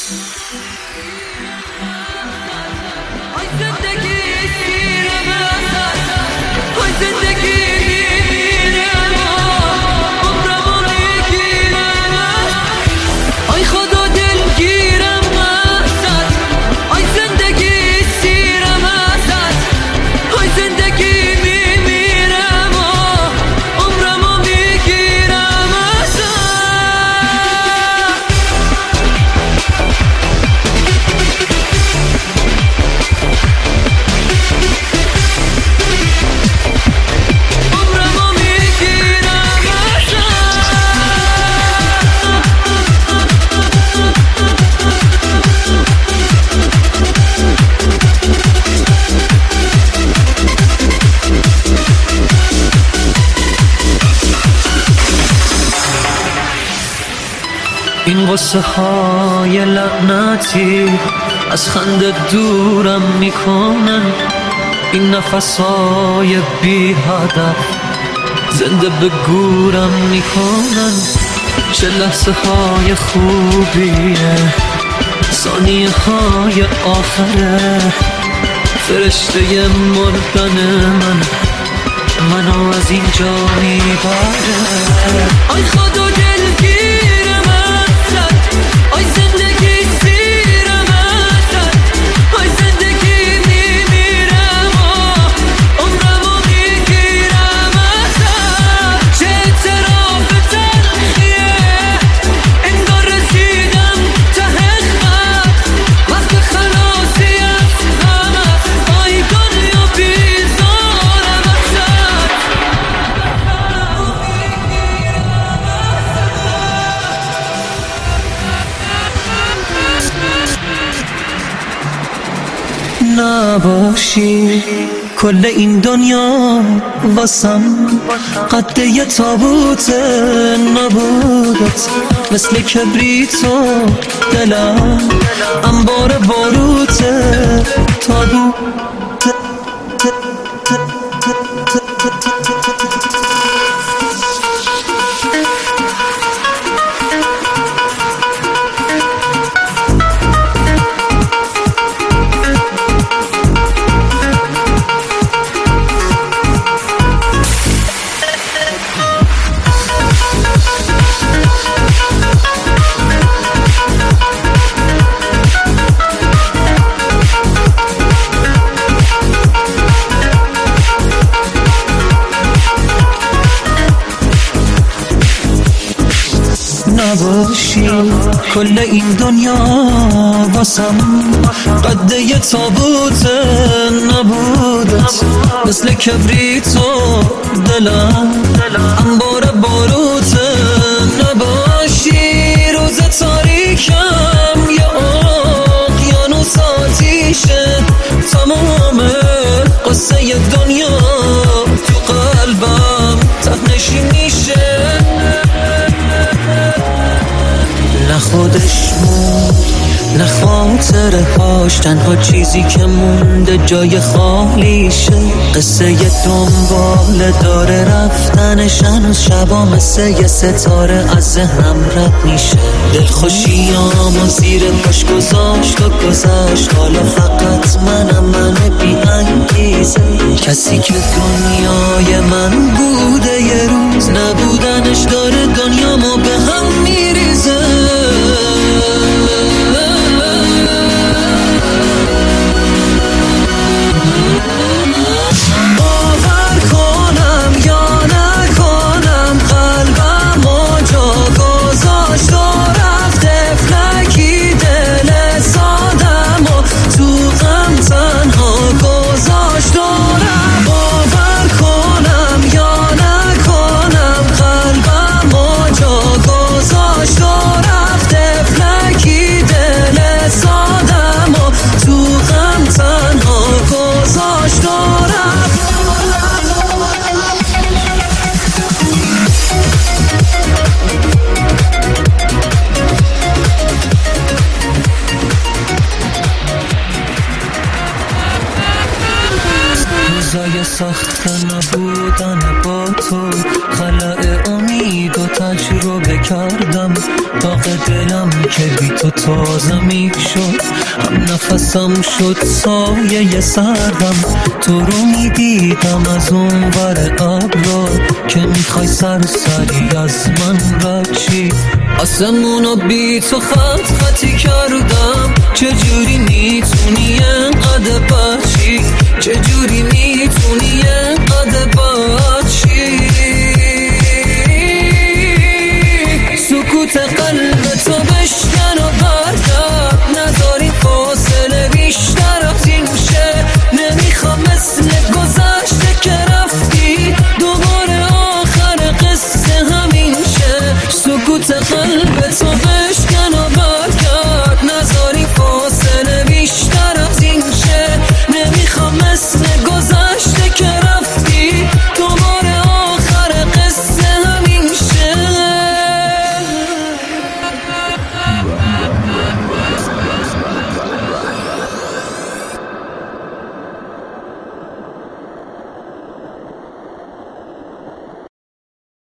این قصه های لعنتی از خنده دورم میکنن، این نفس های بی هدف زنده به گورم میکنن. چه لحظه های خوبیه، ثانیه های آخره، فرشته مردن منو از اینجا میبره. آی خدا دلگیرم ازت، آی زندگی سیرم ازت، آی زندگی میمیرم و عمرمو میگیرم ازت. چه اعتراف تلخیه، انگار رسیدم ته خط، وقت خلاصی از همه، آی دنیا بیزارم ازت. نباشی کل این دنیا واسم قد یه تابوت، نبودت مثل کبریتو دلم انبار باروت تابوت. نباشی کل این دنیا واسم قد یه تابوت، نبودت مثل کبریتو دلم انبار باروت. نباشی روز تاریکم یه اقیانوس آتیشه، تمام قصه دنیا تو قلبم ته‌نشین میشه. نه خودش موند نه خاطره هاش، تنها چیزی که مونده جای خالیشه. قصه یه دنباله داره رفتنش، هنوز شبا مثل یه ستاره از ذهنم رد میشه. دلخوشیامو زیر پاش گذاشت و گذاشت، حالا فقط من بی انگیزه. کسی که دنیای من بوده یه روز، نبودنش داره دنیامو به هم میریزه. باور کنم یا نکنم، قلبم و جا گذاشت و رفت فلکی دل سادم و تو غم تنها گذاشت و رفت. باور کنم یا نکنم، قلبم و جا گذاشت و رفت فلکی دل سادم و تو غم تنها گذاشت و رفت. روزای سخت نبودن با تو، خلأ امید امید و تجربه کردم، داغ دلم که بی تو تازه می شد، هم نفسم شد سایه سردم. تو رو می دیدم از اون ور ابرا که میخوای سرسری از من رچی. آسمونو بی تو خط خطی کردم، چجوری میتونی انقدر بچی، چجوری میتونی انقدر بچی. سکوت قلب تو